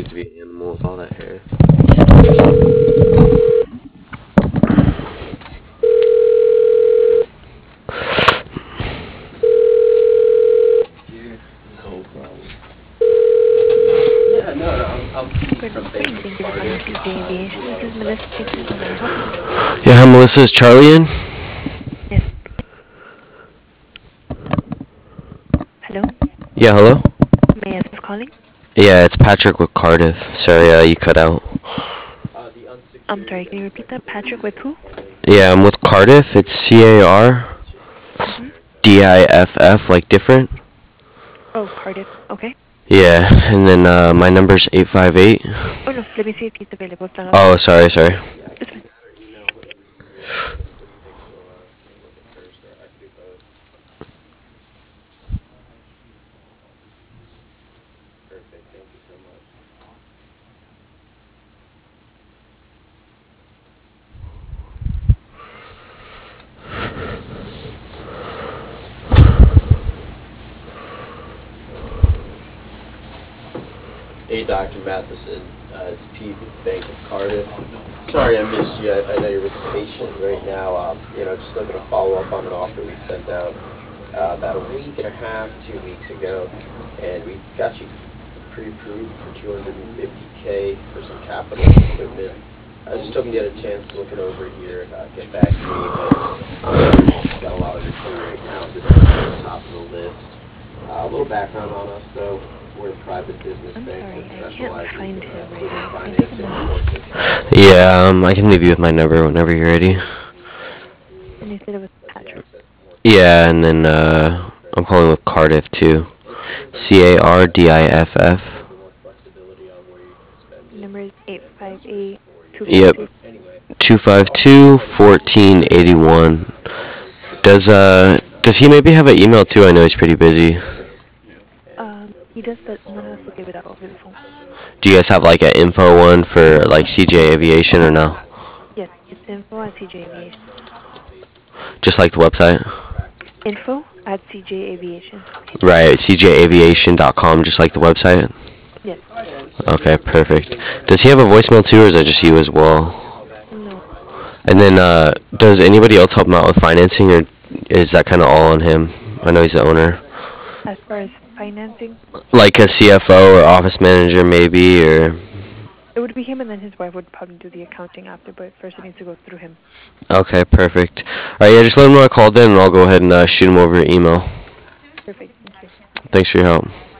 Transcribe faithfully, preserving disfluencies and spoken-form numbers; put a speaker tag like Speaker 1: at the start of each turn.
Speaker 1: used to be an animal with all that hair. No problem. Yeah, no, no, I'm, I'm Pete
Speaker 2: Good
Speaker 1: from
Speaker 2: morning.
Speaker 1: Bank of
Speaker 2: Thank you for calling C J
Speaker 1: Cardiff.
Speaker 2: Aviation. This is Melissa speaking. How may I help you?
Speaker 1: Yeah, hi, Melissa. Is Charlie in?
Speaker 2: Yes. Hello?
Speaker 1: Yeah, hello?
Speaker 2: May I ask who's calling?
Speaker 1: Yeah, it's Patrick with Cardiff. Sorry, uh, you cut out.
Speaker 2: I'm sorry, can you repeat that? Patrick with who?
Speaker 1: Yeah, I'm with Cardiff. It's C A R
Speaker 2: Mm-hmm.
Speaker 1: D I F F, like different.
Speaker 2: Oh, Cardiff. Okay.
Speaker 1: Yeah, and then uh, my number's eight five eight.
Speaker 2: Oh, no. Let me see if he's available. Stand on the
Speaker 1: Oh,
Speaker 2: line.
Speaker 1: sorry, sorry.
Speaker 2: It's fine.
Speaker 1: Hey, Doctor Matheson. Uh, it's Pete with Bank of Cardiff. Sorry I missed you. I, I know you're with a patient right now. Um, you know, just looking to follow up on an offer we sent out uh, about a week and a half, two weeks ago, and we got you pre-approved for two hundred fifty K for some capital equipment. I was just hoping you had a chance to look it over here and uh, get back to me, but um, got a lot of your crew right now. This is at the top of the list. Uh, a little background on us, though. We're a private business
Speaker 2: I'm
Speaker 1: bank
Speaker 2: sorry.
Speaker 1: that
Speaker 2: I can't
Speaker 1: specializes
Speaker 2: find
Speaker 1: in uh,
Speaker 2: him right
Speaker 1: equipment
Speaker 2: now. Can I take a
Speaker 1: financing
Speaker 2: message?
Speaker 1: for fixed. Yeah, um, I can leave you with my number whenever you're ready.
Speaker 2: And you said it was Patrick.
Speaker 1: Yeah, and then uh, I'm calling with Cardiff too. C A R D I F F.
Speaker 2: Number is eight five eight two five
Speaker 1: Yep.
Speaker 2: two.
Speaker 1: two five two, fourteen eighty-one. Does uh does he maybe have an email too? I know he's pretty busy.
Speaker 2: Um, he does, but none of us will give it out over the phone.
Speaker 1: Do you guys have like an info one for like C J Aviation or no?
Speaker 2: Yes, it's info at C J Aviation.
Speaker 1: Just like the website?
Speaker 2: Info at C J Aviation.
Speaker 1: Right, c j aviation dot com, just like the website?
Speaker 2: Yes.
Speaker 1: Okay, perfect. Does he have a voicemail too, or is that just you as well?
Speaker 2: No.
Speaker 1: And then, uh, does anybody else help him out with financing, or is that kind of all on him? I know he's the owner.
Speaker 2: As far as financing,
Speaker 1: Like a C F O or office manager maybe, or...
Speaker 2: it would be him, and then his wife would probably do the accounting after, but first it needs to go through him.
Speaker 1: Okay, perfect. Alright, yeah, just let him know I called in, and I'll go ahead and uh, shoot him over your email.
Speaker 2: Perfect. Thank you.
Speaker 1: Thanks for your help.